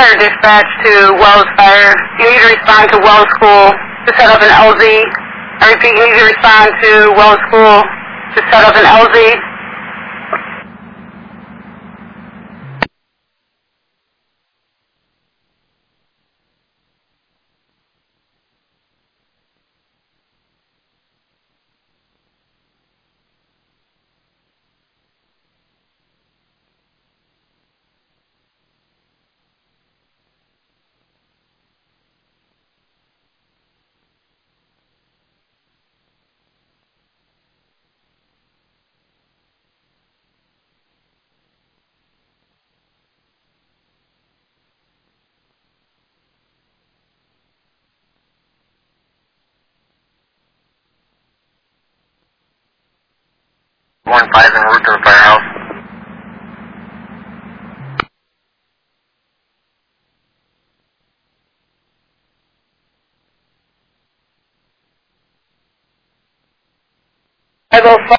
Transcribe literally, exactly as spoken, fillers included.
Fire dispatch to Wells Fire. You need to respond to Wells School to set up an L Z. I repeat, you need to respond to Wells School to set up an L Z. One five en route to the firehouse. I go